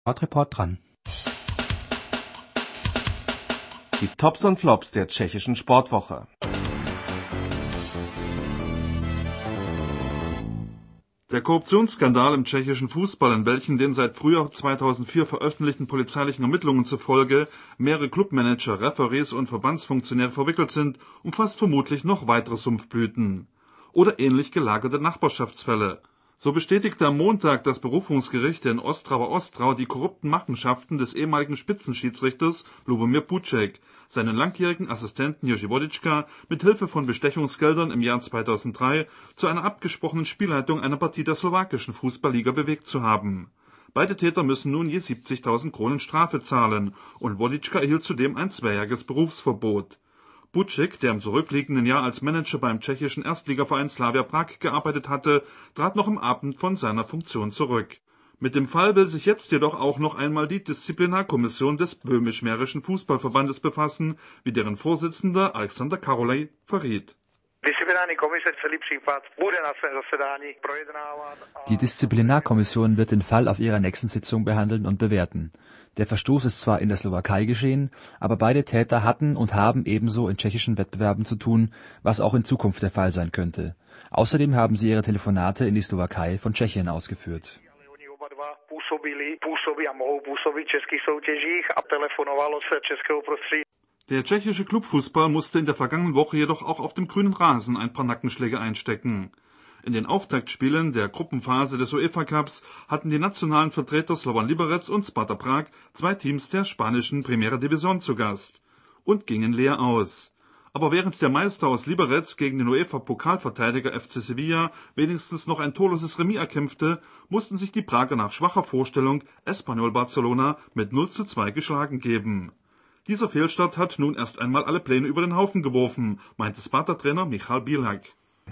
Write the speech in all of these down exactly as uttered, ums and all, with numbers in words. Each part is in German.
Sportreport dran. Die Tops und Flops der tschechischen Sportwoche. Der Korruptionsskandal im tschechischen Fußball, in welchen den seit Frühjahr zweitausendvier veröffentlichten polizeilichen Ermittlungen zufolge mehrere Clubmanager, Referees und Verbandsfunktionäre verwickelt sind, umfasst vermutlich noch weitere Sumpfblüten. Oder ähnlich gelagerte Nachbarschaftsfälle. So bestätigte am Montag das Berufungsgericht in Ostrava Ostrau die korrupten Machenschaften des ehemaligen Spitzenschiedsrichters Lubomir Puček, seinen langjährigen Assistenten Jerzy Wodička mit Hilfe von Bestechungsgeldern im Jahr zweitausenddrei zu einer abgesprochenen Spielleitung einer Partie der slowakischen Fußballliga bewegt zu haben. Beide Täter müssen nun je siebzigtausend Kronen Strafe zahlen und Wodička erhielt zudem ein zweijähriges Berufsverbot. Puček, der im zurückliegenden Jahr als Manager beim tschechischen Erstligaverein Slavia Prag gearbeitet hatte, trat noch am Abend von seiner Funktion zurück. Mit dem Fall will sich jetzt jedoch auch noch einmal die Disziplinarkommission des böhmisch-mährischen Fußballverbandes befassen, wie deren Vorsitzender Alexander Karolej verriet. Die Disziplinarkommission wird den Fall auf ihrer nächsten Sitzung behandeln und bewerten. Der Verstoß ist zwar in der Slowakei geschehen, aber beide Täter hatten und haben ebenso in tschechischen Wettbewerben zu tun, was auch in Zukunft der Fall sein könnte. Außerdem haben sie ihre Telefonate in die Slowakei von Tschechien ausgeführt. Der tschechische Clubfußball musste in der vergangenen Woche jedoch auch auf dem grünen Rasen ein paar Nackenschläge einstecken. In den Auftaktspielen der Gruppenphase des UEFA Cups hatten die nationalen Vertreter Slovan Liberec und Sparta Prag zwei Teams der spanischen Primera División zu Gast und gingen leer aus. Aber während der Meister aus Liberec gegen den UEFA-Pokalverteidiger F C Sevilla wenigstens noch ein torloses Remis erkämpfte, mussten sich die Prager nach schwacher Vorstellung Espanyol Barcelona mit null zu zwei geschlagen geben. Dieser Fehlstart hat nun erst einmal alle Pläne über den Haufen geworfen, meinte Sparta-Trainer Michal Bílek.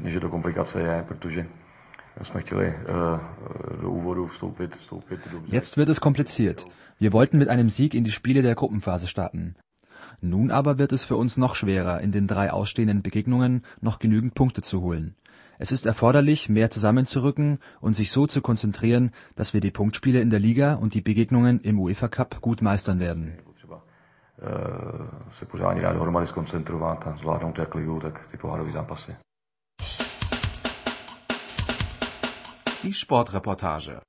Jetzt wird es kompliziert. Wir wollten mit einem Sieg in die Spiele der Gruppenphase starten. Nun aber wird es für uns noch schwerer, in den drei ausstehenden Begegnungen noch genügend Punkte zu holen. Es ist erforderlich, mehr zusammenzurücken und sich so zu konzentrieren, dass wir die Punktspiele in der Liga und die Begegnungen im UEFA Cup gut meistern werden. Die Sportreportage.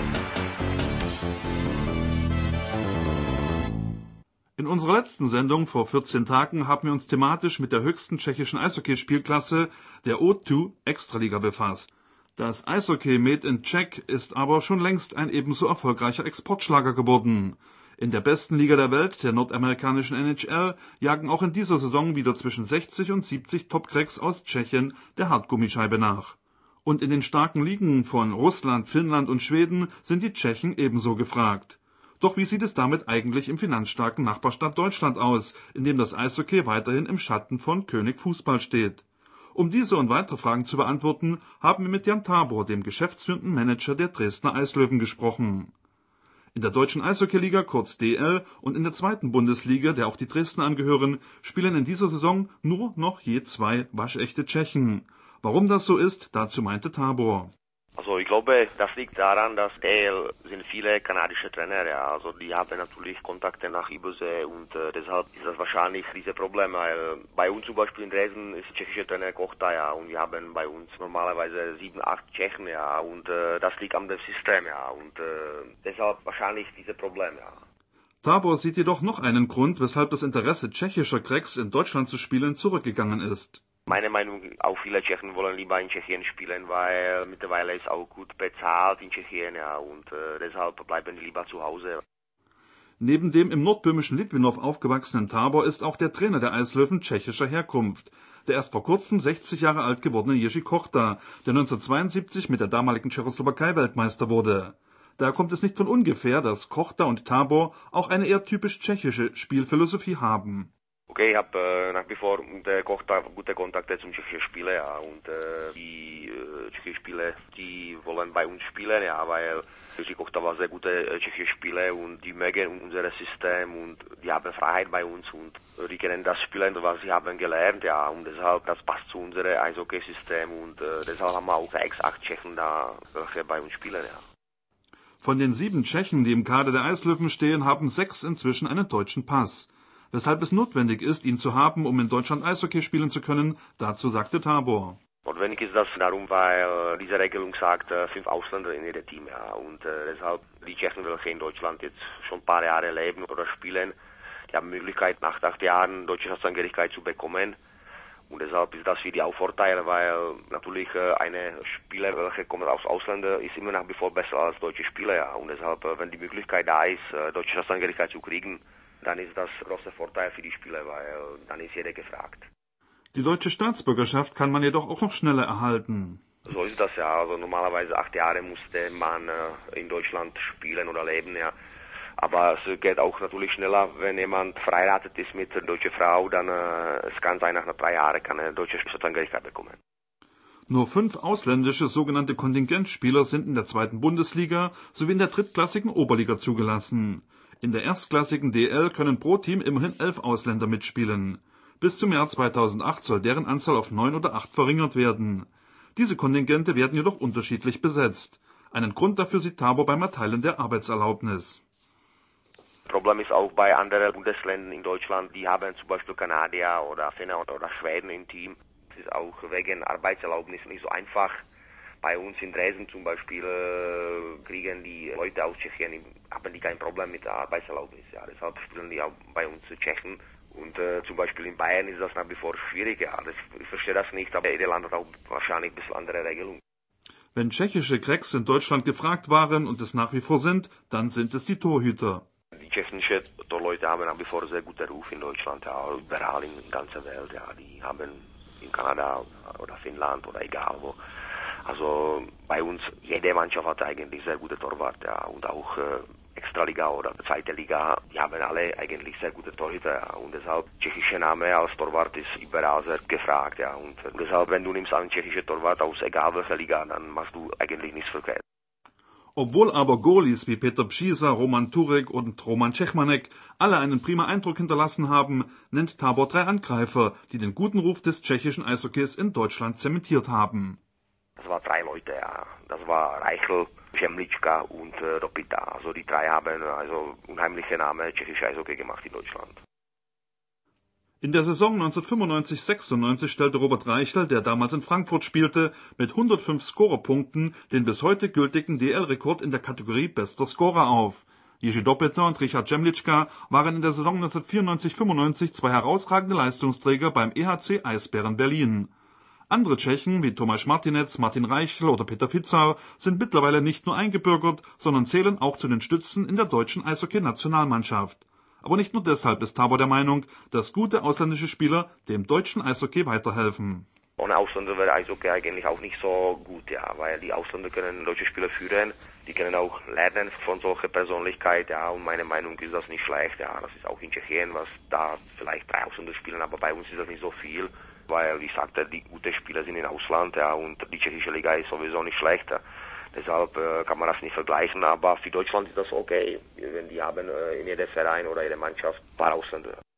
In unserer letzten Sendung vor vierzehn Tagen haben wir uns thematisch mit der höchsten tschechischen Eishockeyspielklasse, der O zwei Extraliga, befasst. Das Eishockey Made in Czech ist aber schon längst ein ebenso erfolgreicher Exportschlager geworden. In der besten Liga der Welt, der nordamerikanischen N H L, jagen auch in dieser Saison wieder zwischen sechzig und siebzig Top-Cracks aus Tschechien der Hartgummischeibe nach. Und in den starken Ligen von Russland, Finnland und Schweden sind die Tschechen ebenso gefragt. Doch wie sieht es damit eigentlich im finanzstarken Nachbarstaat Deutschland aus, in dem das Eishockey weiterhin im Schatten von König Fußball steht? Um diese und weitere Fragen zu beantworten, haben wir mit Jan Tabor, dem geschäftsführenden Manager der Dresdner Eislöwen, gesprochen. In der deutschen Eishockeyliga, kurz D L, und in der zweiten Bundesliga, der auch die Dresdner angehören, spielen in dieser Saison nur noch je zwei waschechte Tschechen. Warum das so ist, dazu meinte Tabor. Also ich glaube, das liegt daran, dass D L sind viele kanadische Trainer, ja, also die haben natürlich Kontakte nach Übersee und äh, deshalb ist das wahrscheinlich dieses Problem, weil bei uns zum Beispiel in Dresden ist tschechische Trainer Kochta, ja, und wir haben bei uns normalerweise sieben, acht Tschechen, ja, und äh, das liegt am System, ja, und äh, deshalb wahrscheinlich dieses Problem, ja. Tabor sieht jedoch noch einen Grund, weshalb das Interesse tschechischer Cracks in Deutschland zu spielen zurückgegangen ist. Meine Meinung, auch viele Tschechen wollen lieber in Tschechien spielen, weil mittlerweile ist auch gut bezahlt in Tschechien, ja, und äh, deshalb bleiben die lieber zu Hause. Neben dem im nordböhmischen Litwinow aufgewachsenen Tabor ist auch der Trainer der Eislöwen tschechischer Herkunft, der erst vor kurzem sechzig Jahre alt gewordene Jerzy Kochta, der neunzehnhundertzweiundsiebzig mit der damaligen Tschechoslowakei Weltmeister wurde. Da kommt es nicht von ungefähr, dass Kochta und Tabor auch eine eher typisch tschechische Spielphilosophie haben. Okay, ich habe äh, nach wie vor der Kochta gute Kontakte zum tschechischen Spieler, ja, und äh, die äh, tschechischen Spieler, die wollen bei uns spielen, ja, weil Jerzy Kochta war sehr gute äh, tschechische Spieler und die mögen unser System und die haben Freiheit bei uns und äh, die kennen das Spielen, was sie haben gelernt, ja, und deshalb, das passt zu unserem Eishockey-System und äh, deshalb haben wir auch sechs, acht Tschechen da, welche bei uns spielen, ja. Von den sieben Tschechen, die im Kader der Eislöwen stehen, haben sechs inzwischen einen deutschen Pass. Weshalb es notwendig ist, ihn zu haben, um in Deutschland Eishockey spielen zu können, dazu sagte Tabor. Notwendig ist das darum, weil diese Regelung sagt, fünf Ausländer in jedem Team. Ja. Und äh, deshalb, die Tschechen, welche in Deutschland jetzt schon ein paar Jahre leben oder spielen, die haben die Möglichkeit, nach acht Jahren deutsche Staatsangehörigkeit zu bekommen. Und deshalb ist das für die auch Vorteil, weil natürlich äh, eine Spieler, welche kommt aus Ausländern, ist immer nach wie vor besser als deutsche Spieler. Ja. Und deshalb, äh, wenn die Möglichkeit da ist, äh, deutsche Staatsangehörigkeit zu kriegen, dann ist das ein großer Vorteil für die Spieler, weil äh, dann ist jeder gefragt. Die deutsche Staatsbürgerschaft kann man jedoch auch noch schneller erhalten. So ist das ja. Also normalerweise acht Jahre musste man äh, in Deutschland spielen oder leben, ja. Aber es geht auch natürlich schneller, wenn jemand verheiratet ist mit einer deutschen Frau, dann äh, es kann sein, nach drei Jahren kann er deutsche Staatsangehörigkeit bekommen. Nur fünf ausländische sogenannte Kontingentspieler sind in der zweiten Bundesliga sowie in der drittklassigen Oberliga zugelassen. In der erstklassigen D L können pro Team immerhin elf Ausländer mitspielen. Bis zum Jahr zweitausendacht soll deren Anzahl auf neun oder acht verringert werden. Diese Kontingente werden jedoch unterschiedlich besetzt. Einen Grund dafür sieht Tabor beim Erteilen der Arbeitserlaubnis. Problem ist auch bei anderen Bundesländern in Deutschland, die haben zum Beispiel Kanadier oder Finner oder Schweden im Team. Es ist auch wegen Arbeitserlaubnis nicht so einfach. Bei uns in Dresden zum Beispiel äh, kriegen die Leute aus Tschechien, haben die kein Problem mit der Arbeitserlaubnis. Ja. Deshalb spielen die auch bei uns Tschechen. Und äh, zum Beispiel in Bayern ist das nach wie vor schwierig. Ja. Das, ich verstehe das nicht, aber jedes Land hat auch wahrscheinlich ein bisschen andere Regelungen. Wenn tschechische Cracks in Deutschland gefragt waren und es nach wie vor sind, dann sind es die Torhüter. Die tschechischen Torleute haben nach wie vor sehr guten Ruf in Deutschland, ja, überall in der ganzen Welt. Ja. Die haben in Kanada oder Finnland oder egal wo. Also bei uns, jede Mannschaft hat eigentlich sehr gute Torwart, ja, und auch äh, Extraliga oder zweite Liga, die haben alle eigentlich sehr gute Torhüter, ja, und deshalb tschechische Name als Torwart ist überall sehr gefragt, ja, und, und deshalb, wenn du nimmst einen tschechischen Torwart aus egal welcher Liga, dann machst du eigentlich nichts verkehrt. Obwohl aber Goalies wie Petr Pšíza, Roman Turek und Roman Čechmanek alle einen prima Eindruck hinterlassen haben, nennt Tabor drei Angreifer, die den guten Ruf des tschechischen Eishockeys in Deutschland zementiert haben. Das waren drei Leute, ja. Das war Reichel, Zemlička und äh, Ropita. Also die drei haben also unheimliche Namen tschechische Eishockey gemacht in Deutschland. In der Saison neunzehnhundertfünfundneunzig sechsundneunzig stellte Robert Reichel, der damals in Frankfurt spielte, mit hundertfünf Scorerpunkten den bis heute gültigen D L-Rekord in der Kategorie Bester Scorer auf. Jiří Dopita und Richard Zemlička waren in der Saison neunzehnhundertvierundneunzig fünfundneunzig zwei herausragende Leistungsträger beim E H C Eisbären Berlin. Andere Tschechen wie Tomáš Martinec, Martin Reichel oder Peter Fitzau sind mittlerweile nicht nur eingebürgert, sondern zählen auch zu den Stützen in der deutschen Eishockey-Nationalmannschaft. Aber nicht nur deshalb ist Tabor der Meinung, dass gute ausländische Spieler dem deutschen Eishockey weiterhelfen. Ohne Ausländer wäre Eishockey eigentlich auch nicht so gut, ja, weil die Ausländer können deutsche Spieler führen, die können auch lernen von solcher Persönlichkeit, ja, und meine Meinung ist das nicht schlecht, ja, das ist auch in Tschechien, was da vielleicht drei Ausländer spielen, aber bei uns ist das nicht so viel. Weil, wie ich sagte, die guten Spieler sind im Ausland, ja, und die tschechische Liga ist sowieso nicht schlechter. Deshalb äh, kann man das nicht vergleichen, aber für Deutschland ist das okay, wenn die haben äh, in jedem Verein oder jeder Mannschaft ein paar Ausländer.